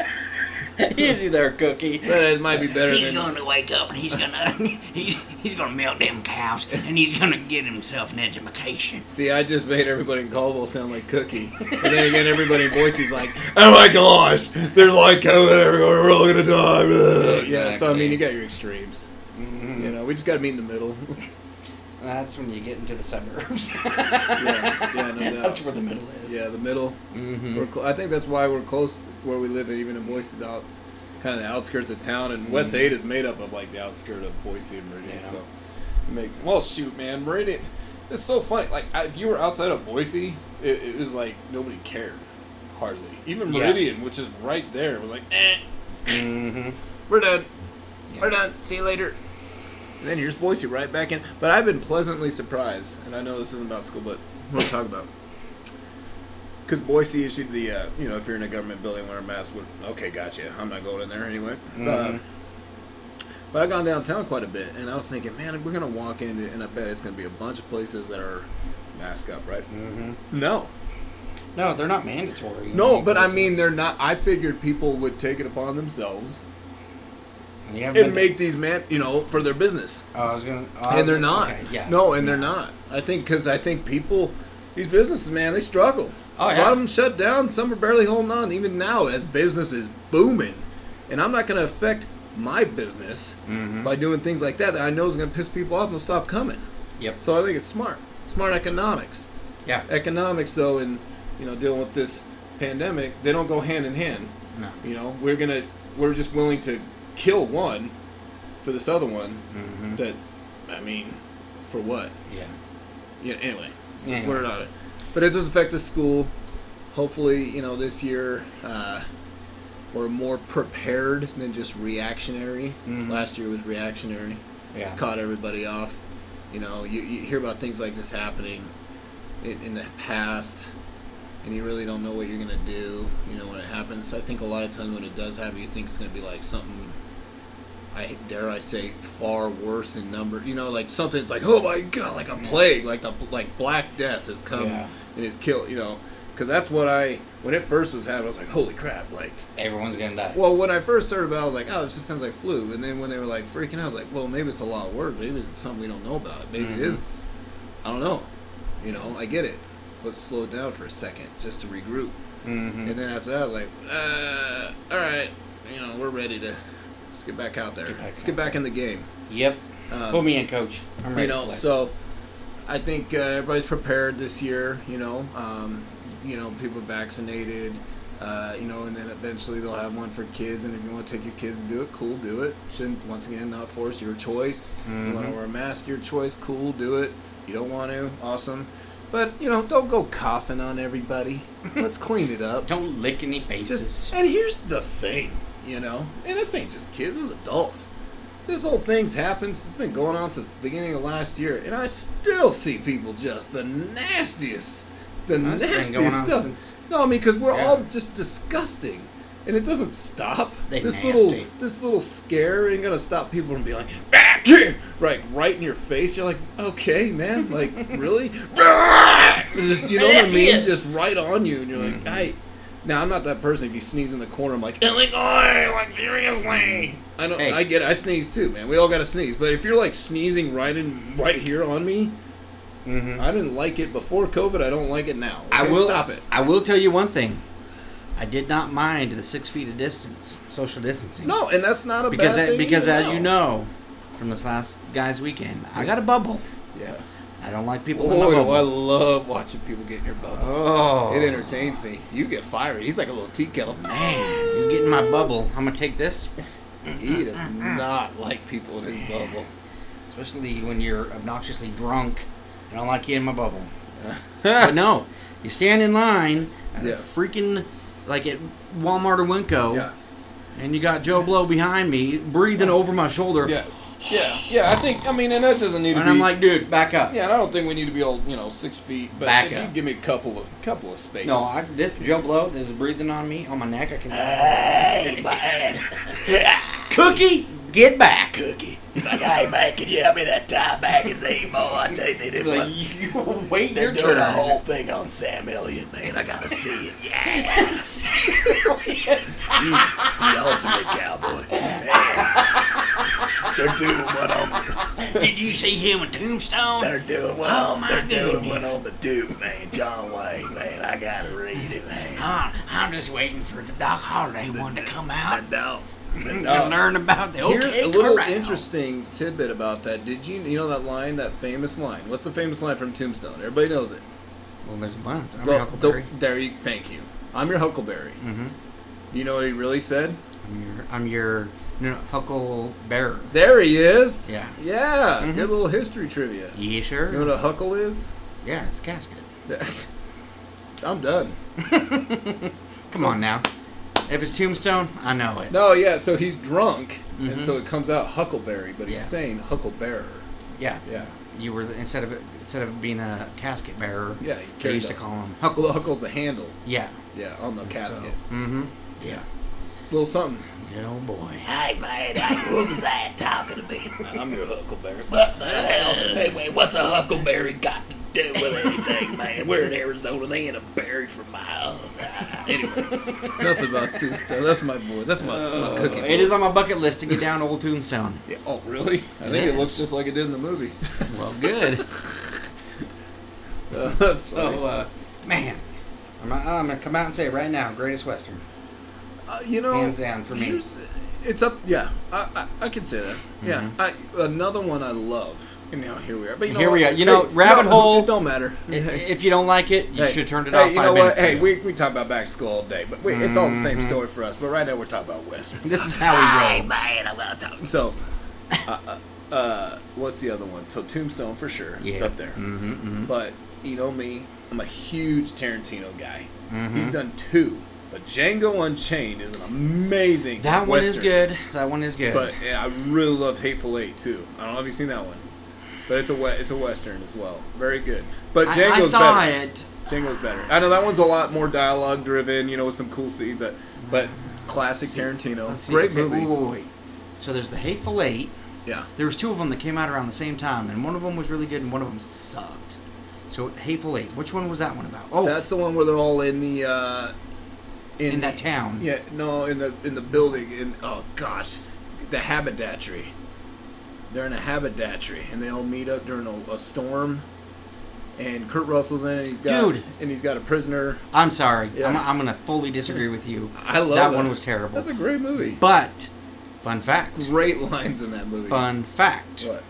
Easy there, Cookie. But it might be better He's than. going to wake up and he's gonna he's he's gonna milk them cows and he's gonna get himself an education. See, I just made everybody in Caldwell sound like Cookie. And then again, everybody in Boise's like, oh my gosh, they're like COVID, we're all gonna die. Ugh. Yeah, so I mean, you got your extremes. Mm-hmm. You know, we just gotta meet in the middle. That's when you get into the suburbs. yeah, yeah, no doubt. That's where the middle is. Yeah, the middle. Mm-hmm. We're cl- I think that's why we're close where we live, and even in Boise's out, kind of the outskirts of town. And West Eight is made up of like the outskirts of Boise and Meridian. Yeah. So it makes well, shoot, man, Meridian. It's so funny. Like I, if you were outside of Boise, it, it was like nobody cared, hardly. Even Yeah. Meridian, which is right there, was like, eh, Mm-hmm. we're done. Yeah. We're done. See you later. And then here's Boise right back in. But I've been pleasantly surprised, and I know this isn't about school, but what to talk about. Because Boise issued the, uh, you know, if you're in a government building, wear a mask. Okay, gotcha. I'm not going in there anyway. Mhm. Uh, but I've gone downtown quite a bit, and I was thinking, man, we're going to walk into, and I bet it's going to be a bunch of places that are mask up, right? Mm-hmm. No. No, they're not mandatory. in No, many but I places. mean, they're not. I figured people would take it upon themselves And, you haven't and been- make these man, you know, for their business. Oh, I was gonna. Oh, I was And they're gonna- not. Okay, yeah. No, and they're not. I think because I think people, these businesses, man, they struggle. Oh, a yeah. lot of them shut down. Some are barely holding on. Even now, as business is booming, and I'm not going to affect my business Mhm. by doing things like that that I know is going to piss people off and they'll stop coming. Yep. So I think it's smart. Smart economics. Yeah. Economics, though, and you know, dealing with this pandemic, they don't go hand in hand. No. You know, we're gonna, we're just willing to kill one for this other one. Mm-hmm. That, I mean, for what? Yeah. Yeah. Anyway, Yeah. we're not. But it does affect the school. Hopefully, you know, this year uh, we're more prepared than just reactionary. Mhm. Last year was reactionary. Yeah. It's caught everybody off. You know, you, you hear about things like this happening in, in the past, and you really don't know what you're going to do, you know, when it happens. I think a lot of times when it does happen, you think it's going to be like something, I dare I say, far worse in number. You know, like something's like, oh my God, like a plague, like the like Black Death has come Yeah. and has killed, you know. Because that's what I, when it first was happening, I was like, holy crap, like. Everyone's gonna die. Well, when I first heard about it, I was like, oh, this just sounds like flu. And then when they were like freaking out, I was like, well, maybe it's a lot worse. Maybe it's something we don't know about. Maybe Mhm. it is. I don't know. You know, I get it. Let's slow it down for a second just to regroup. Mm-hmm. And then after that, I was like, uh, all right, you know, we're ready to, let's get back out there. get back Let's out get back there. in the game. Yep. Um, Put me in, coach. I'm ready you know, to play. so I think uh, everybody's prepared this year. You know, um, you know, people vaccinated. Uh, you know, and then eventually they'll have one for kids. And if you want to take your kids and do it, cool, do it. Shouldn't once again not force your choice. You want Mhm. to wear a mask, your choice, cool, do it. You don't want to, awesome. But you know, don't go coughing on everybody. Let's clean it up. Don't lick any faces. Just, and here's the thing, you know, and this ain't just kids, this is adults. This whole thing's happened, it's been going on since the beginning of last year, and I still see people just the nastiest, the That's been nastiest going on stuff. since- No, I mean, because we're Yeah. all just disgusting, and it doesn't stop. They this nasty. little, this little scare ain't gonna stop people from being like, "Ah, phew," right, right in your face. You're like, okay, man, like really, just, you know what I mean? Just right on you, and you're like, I. Now I'm not that person. If you sneeze in the corner, I'm like, Illinois, like seriously. I don't. Hey. I get it. I sneeze too, man. We all got to sneeze. But if you're like sneezing right in, right here on me, Mhm. I didn't like it before COVID. I don't like it now. I Okay, will stop it. I will tell you one thing. I did not mind the six feet of distance, social distancing. No, and that's not a because bad that, thing because either, as no. you know, from this last guys' weekend, I got a bubble. Yeah. I don't like people in my Boy, do bubble. I love watching people get in your bubble. Oh, It entertains me. You get fiery. He's like a little tea kettle. Man, you get in my bubble. I'm gonna take this, He does not like people in his bubble. especially when you're obnoxiously drunk. I don't like you in my bubble. But no, you stand in line at Yeah. a freaking like at Walmart or Winco, Yeah. and you got Joe Blow behind me breathing over my shoulder. Yeah. Yeah. Yeah. I think. I mean, and that doesn't need to And be. I'm like, dude, back up. Yeah, and I don't think we need to be all, you know, six feet. But Back if up. you give me a couple of couple of spaces. No, I, this Joe Blow that was breathing on me, on my neck, I can. Hey, man. Cookie, get back. Cookie. He's like, hey, man, can you help me that Time magazine, boy? I tell you, they did Like, like, you wait they're your doing turn. a whole thing on Sam Elliott, man. I gotta see it. Yes. He's the ultimate cowboy. Man. They're doing one on Did you see him in Tombstone? They're doing one Oh, on my they're doing goodness. one on the Duke, man. John Wayne, man. I gotta read it, man. Uh, I'm just waiting for the Doc Holliday one to come I out know. and Uh, learn about the Here's OK a little Corral. interesting tidbit about that. Did you you know that line, that famous line? What's the famous line from Tombstone? Everybody knows it. Well, there's a bunch. I'm Well, your Huckleberry. the- there you. Thank you. I'm your Huckleberry. Mm-hmm. You know what he really said? I'm your, I'm your no, Huckle Bearer. There he is. Yeah. Yeah. Mhm. Good little history trivia. Yeah, sure. You know what a huckle is? Yeah, it's a casket. I'm done. Come on now. If it's Tombstone, I know it. No, yeah. So he's drunk, and Mhm. so it comes out Huckleberry, but he's Yeah. saying Hucklebearer. Yeah. Yeah. You were the, instead of instead of being a casket bearer. Yeah. He They carried used to the- call him Huckle. Huckle. Huckle's the handle. Yeah. Yeah, on the casket. Mm-hmm. Yeah. Little something. Oh boy. Hey, man, hey, who was that talking to me? I'm your Huckleberry. What the hell? Hey, wait, what's a huckleberry got to do with anything, man. We're in Arizona. They ain't a buried for miles. Ah, anyway, Nothing about Tombstone. That's my boy. That's my, my cookie. It is on my bucket list to get down to Old Tombstone. Yeah. Oh, really? I It think it is. looks just like it did in the movie. Well, good. Uh, that's So, funny. uh, man, I'm, I'm gonna come out and say it right now, greatest Western, Uh, you know, hands down for me. here's- It's up. Yeah, I I, I can say that. Yeah, Mhm. I, another one I love. And now here we are. But you know Here we what? are. You know, Hey, rabbit no, hole- It don't matter. I- If you don't like it, you Hey, should have turned it hey, off you five know minutes what? Hey, ago. we, we talk about back to school all day, but we, it's all the same Mhm. story for us. But right now we're talking about westerns. This is how we hey, roll. man, I'm gonna talk. So, uh, uh, uh, what's the other one? So Tombstone for sure. Yeah. It's up there. Mm-hmm, mm-hmm. But you know me, I'm a huge Tarantino guy. Mhm. He's done two, but Django Unchained is an amazing. That one is Western. good. That one is good. But yeah, I really love Hateful Eight too. I don't know if you've seen that one, but it's a we- it's a western as well. Very good. But I, Django's I saw better. it. Django's better. I know that one's a lot more dialogue driven. You know, with some cool scenes. That, but classic Tarantino. Let's see. Great Okay, movie. wait, wait, wait. So there's the Hateful Eight. Yeah. There was two of them that came out around the same time, and one of them was really good, and one of them sucked. So Hateful Eight. Which one was that one about? Oh, That's the one where they're all in the uh, in that town. Yeah, no, in the in the building. In oh gosh, the haberdashery. They're in a haberdashery, and they all meet up during a, a storm. And Kurt Russell's in it. He's got Dude. and he's got a prisoner. I'm sorry. Yeah. I'm, I'm gonna fully disagree with you. I love that that. one was terrible. That's a great movie. But fun fact. Great lines in that movie. Fun fact. What?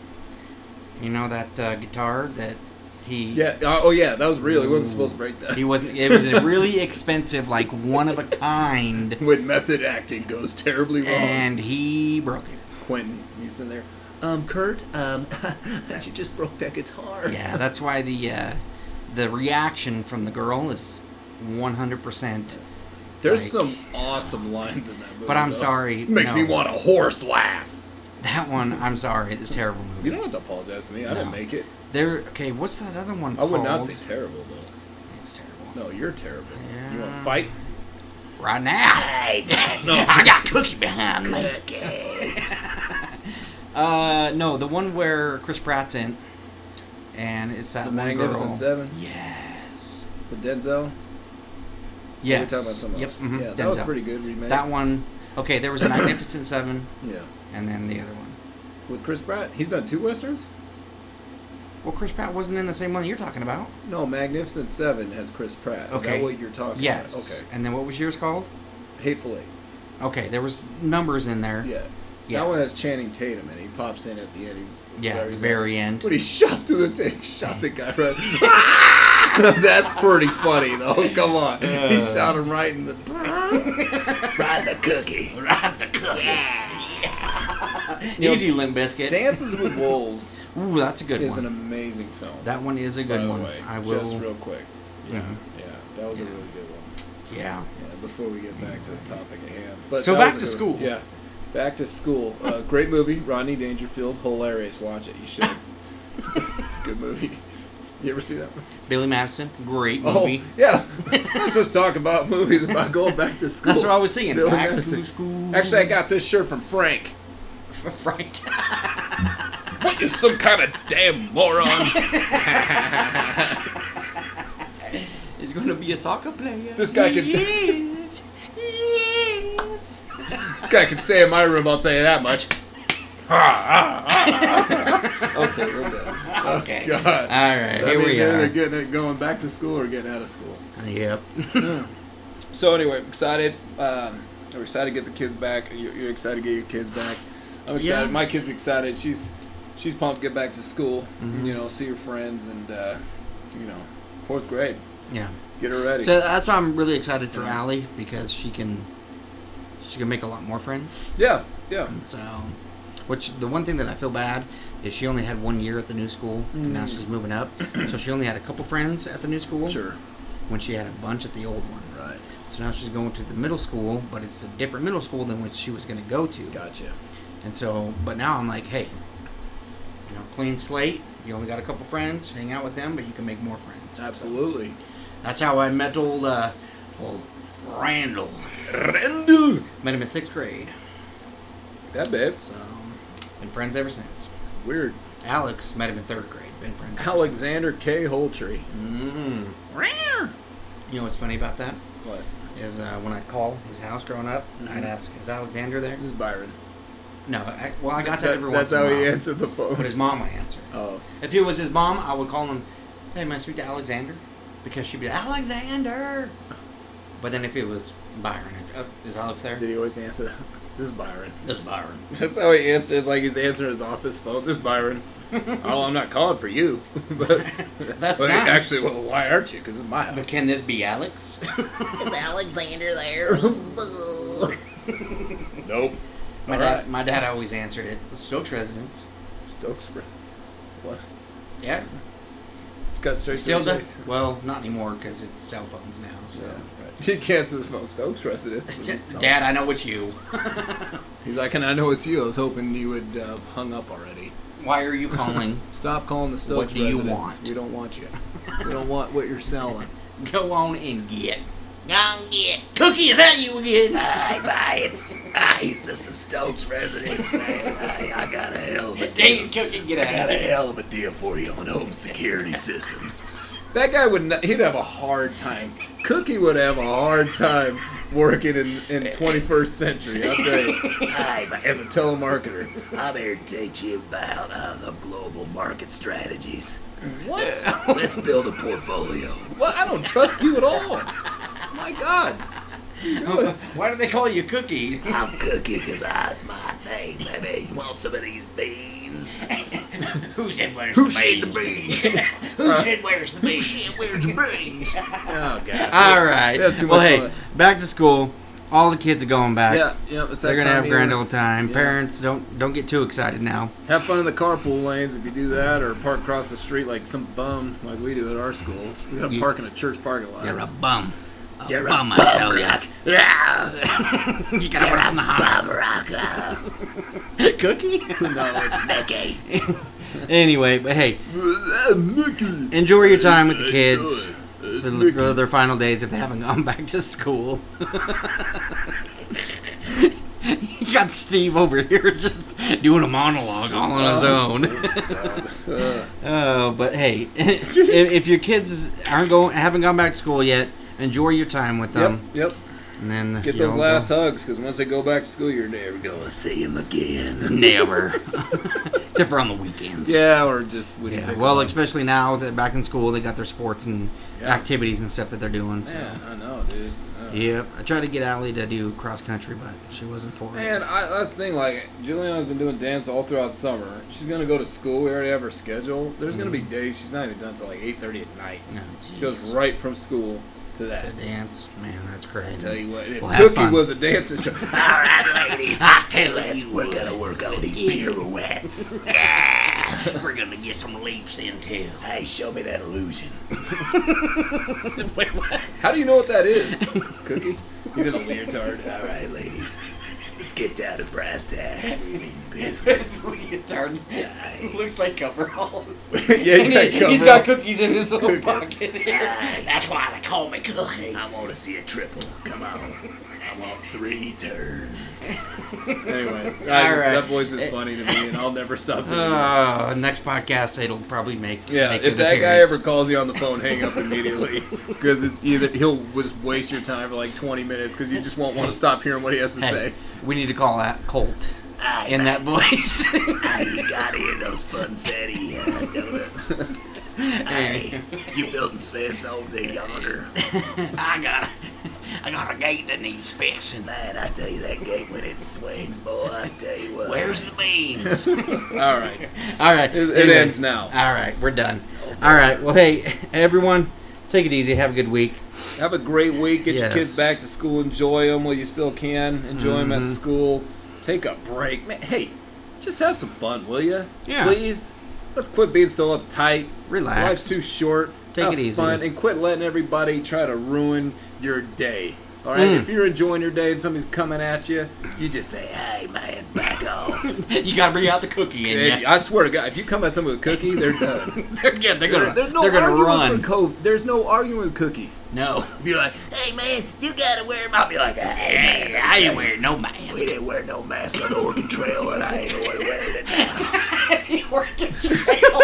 You know that uh, guitar that he. Yeah. uh, Oh yeah, that was real. He wasn't supposed to break that. He wasn't. It was a really expensive, like one of a kind, When method acting goes terribly wrong. and he broke it. Quentin, he's in there. Um, Kurt, um, you just broke that guitar. Yeah, that's why the uh, the reaction from the girl is one hundred percent. There's Like- some awesome lines in that movie. But I'm though. sorry, Makes no. me want a horse laugh. That one, I'm sorry, it's a terrible movie. You don't have to apologize to me. I didn't No. make it. There. Okay, what's that other one I called? would not say terrible though. It's terrible. No, you're terrible. Yeah. You want to fight? Right now. Hey, man, No. I got Cookie behind me. cookie. Uh, no, the one where Chris Pratt's in, and it's that The one Magnificent girl. Seven Yes. with Denzel. Yes. We're talking about something Yep. else. mhm, Yeah, that was Denzel. a pretty good remake. That one. Okay, there was a Magnificent Seven, Yeah, and then the other one. with Chris Pratt. He's done two westerns. Well, Chris Pratt wasn't in the same one you're talking about. No, Magnificent Seven has Chris Pratt. Is Okay. that what you're talking Yes. about? Okay. And then what was yours called? Hateful Eight. Okay, there was numbers in there. Yeah. Yeah. That one has Channing Tatum, and he pops in at the end. He's Yeah, very, very end. But he shot through the thing. Shot the guy right. That's pretty funny, though. Come on. He Uh. shot him right in the. Ride the cookie. Ride the cookie. You know, Easy, Limp Biscuit. Dances with Wolves Ooh, that's a good is one. an amazing film. That one is a by good the one. way. I will. Just real quick. Yeah, Mhm. yeah, that was Yeah. a really good one. Yeah. Yeah, before we get back to the topic at hand. But So that back was a to good one. school. Yeah, back to school. Uh, great movie, Rodney Dangerfield, hilarious. Watch it, you should. It's a good movie. You ever see that one? Billy Madison, great movie. Oh, yeah. Let's just talk about movies about going back to school. That's what I was saying. Billy Back Madison. to school. Actually, I got this shirt from Frank. Frank. What, you some kind of damn moron? He's going to be a soccer player. This guy could- Yes. Yes. This guy can stay in my room, I'll tell you that much. Okay, we're done. Okay. God. All right, I here mean, we they're are. either getting it going back to school or getting out of school. Yep. So anyway, I'm excited. Um, we're excited to get the kids back. You're, you're excited to get your kids back. I'm excited. Yeah. My kid's excited. She's she's pumped to get back to school. Mhm. You know, see her friends and uh, you know, fourth grade. Yeah. Get her ready. So that's why I'm really excited for Yeah. Allie, because she can she can make a lot more friends. yeah, yeah. And so, which the one thing that I feel bad is she only had one year at the new school, and now Mm. she's moving up. So she only had a couple friends at the new school. Sure. When she had a bunch at the old one. Right. So now she's going to the middle school, but it's a different middle school than what she was going to go to. Gotcha. And so, but now I'm like, hey, you know, clean slate. You only got a couple friends. Hang out with them, but you can make more friends. Absolutely. So that's how I met old, uh, old Randall. Randall. Met him in sixth grade. That babe. So, been friends ever since. Weird. Alex met him in third grade. been friends. ever Alexander K. Holtree. since. Mm. You know what's funny about that? What? Is uh, when I call his house growing up, Mhm. I'd ask, "Is Alexander there?" This is Byron. No, I, well, I got that, every That's once in a how while. he answered the phone. But his mom would answer. Oh. If it was his mom, I would call him, "Hey, may I speak to Alexander?" Because she'd be Alexander. But then if it was Byron, I'd, oh, is Alex there? Did he always answer? This is Byron. This is Byron. That's how he answers. It's like he's answering his office phone. This is Byron. Oh, I'm not calling for you. but That's but nice. Actually, well, why aren't you? Because it's my house. But can this be Alex? Is Alexander there? Nope. my All dad, right. my dad always answered it. Stokes residence. Stokes. What? Yeah. Got straight Still to the does. chase. Well, not anymore because it's cell phones now. So. Yeah, right. He cancels his phone. Stokes residence. Dad, I know it's you. He's like, and I know it's you. I was hoping you would uh, hung up already. Why are you calling? Stop calling the Stokes What do you residence. want? We don't want you. We don't want what you're selling. Go on and get. Gone get. Cookie, is that you again? I buy it. Ah, is this the Stokes residence, man? I, I got a hell of a Dang it, Cookie, get I out got of a here. hell of a deal for you on home security systems. That guy would not, he'd have a hard time. Cookie would have a hard time working in, in twenty-first century, I'll tell you, Hi, man. as a telemarketer. I'm here to teach you about uh, the global market strategies. What? Let's build a portfolio. Well, I don't trust you at all. My God. Why do they call you Cookie? I'm Cookie because that's my name, baby. You want some of these beans? Who said where's Who the said the beans? beans? Who said where's the beans? Shit, where's the beans? Oh, God. All right. Yeah, too Well, much hey, fun. back to school. All the kids are going back. Yeah, yeah, it's that They're gonna time have of grand year. old time. Yeah. Parents, don't don't get too excited now. Have fun in the carpool lanes if you do that, or park across the street like some bum like we do at our school. We gotta You- park in a church parking lot. You're a bum. A You're bum, a I bum tell ya. rock. Yeah. You gotta You're put a on the hot. bum rock. Cookie? No, it's Mickey. Anyway, but hey, Mickey. enjoy your time with the kids Uh, for, Mickey. for their final days if they haven't gone back to school. You got Steve over here just doing a monologue all on his own. Uh, Oh, but hey, if, if your kids aren't going, haven't gone back to school yet, enjoy your time with yep, them, yep. and then Get you those know, last go- hugs, because once they go back to school, you're never going. Gonna see him again. Never, except for on the weekends. Yeah, or just when you Yeah. pick Well, them up. especially now that back in school, they got their sports and Yeah. activities and stuff that they're doing. So. Man, I know, dude. Uh, Yep. I tried to get Allie to do cross country, but she wasn't for Man, it. I, that's the thing. Like, Juliana's been doing dance all throughout summer. She's gonna go to school. We already have her schedule. There's gonna be days she's not even done till like eight thirty at night. No, She goes right from school to that. to dance, man, that's crazy. I tell you what, if Well, have Cookie fun. was a dancing show, All right, ladies. I tell Let's, you we're what. gonna work on these pirouettes. We're gonna get some leaps in too. Hey, show me that illusion. Wait, what? how do you know what that is, Cookie? He's in a leotard. All right, ladies. Let's get down to brass tacks. We mean business. leotard. Aye. Looks like coveralls. Yeah, he's got he, he's coverall. got cookies in his little Cookie. pocket here. Aye. That's why they call me Cookie. I want to see a triple. Come on. I want three turns. Anyway, I All just- right. that voice is funny to me, and I'll never stop doing it. Uh, next podcast, it'll probably make. Yeah, make if an that guy appearance. ever calls you on the phone, hang up immediately, because it's either he'll just waste your time for like twenty minutes because you just won't want to stop hearing what he has to Hey, say. we need to call that Colt Aye, in that voice. Aye, you gotta hear those funfetti. Uh, donut. Hey, you building fence over there yonder? I got, a, I got a gate that needs fixing. Man, I tell you that gate when it swings, boy. I tell you what. Where's the beans? All right, All right, it, it anyway. ends now. All right, we're done. All right, well, hey, everyone, take it easy. Have a good week. Have a great week. Get your Yes. kids back to school. Enjoy them while you still can. Enjoy them Mhm. at school. Take a break, man. Hey, just have some fun, will you? Yeah. Please. Let's quit being so uptight. Relax. Life's too short. Take Have it easy. fun and quit letting everybody try to ruin your day. All right, Mm. if you're enjoying your day and somebody's coming at you, you just say, "Hey, man, back off." You gotta bring out the cookie in If- you. I swear to God, if you come at someone with a cookie, they're done. They're, yeah, they're gonna, There's no they're gonna arguing run. For co- There's no arguing with Cookie. No. If you're like, hey man, you gotta wear them. I'll be like, hey man, I ain't wearing no mask. we didn't wear no mask on Oregon Trail, and I ain't the one wearing it now. Oregon Trail.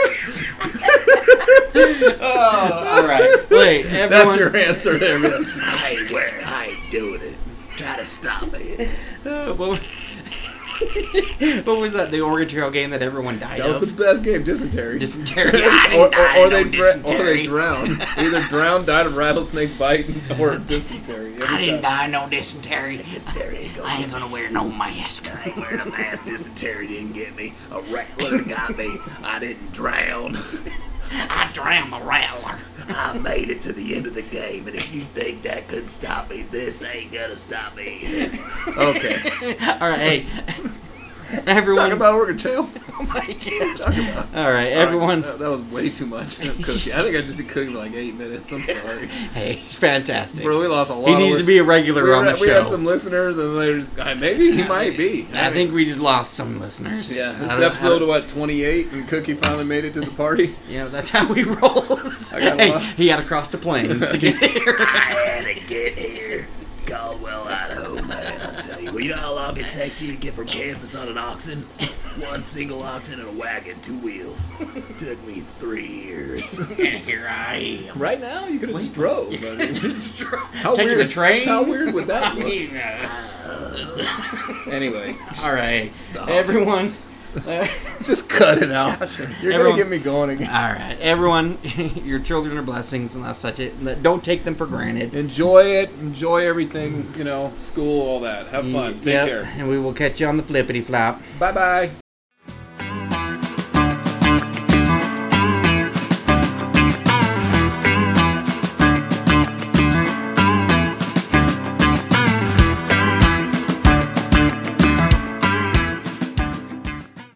Oh, all right. Wait, everyone. That's your answer to everything. I ain't wearing. I ain't doing it. Try to stop me. Uh, what, was, what was that? The Oregon Trail game that everyone died That was of? the best game, dysentery. Dysentery. I didn't or, or, die or of they no dra- or dysentery. they drowned. Either drowned, died of rattlesnake bite, or dysentery. Every I didn't time. die no dysentery. Dysentery ain't gonna I get ain't gonna wear no mask. I ain't wearing a mask. Dysentery didn't get me. A rattler got me. I didn't drown. I drowned the rattler. I made it to the end of the game, and if you think that couldn't stop me, this ain't gonna stop me. Okay. All right, hey. Everyone. Talk about Oregon Trail. Oh my God. Talk about. All right, everyone. That, that was way too much. Cookie. I think I just did Cookie for like eight minutes. I'm sorry. Hey, he's fantastic. Bro, we lost a lot. He of needs to lis- be a regular we on were- the We show. had some listeners, and there's uh, maybe he might be. I think we just lost some listeners. Yeah, I this don't- I episode don't- what twenty-eight, and Cookie finally made it to the party. You know, that's how he rolls. I got a Hey, lot. he had to cross the plains to get here. I had to get here. Caldwell, Idaho, man, I'll tell you. Well, you know how long it takes you to get from Kansas on an oxen? One single oxen and a wagon, two wheels. Took me three years. And here I am. Right now, you could have just drove. I mean, how Taking weird, a train? How weird would that I look? mean, uh, Anyway, all right, Stop. everyone. Uh, just cut it out. You're Everyone- gonna get me going again. all right, everyone. Your children are blessings, and that's such it. Don't take them for granted. Enjoy it. Enjoy everything. You know, school, all that. Have fun. Take Yep, care. And we will catch you on the flippity flop. Bye bye.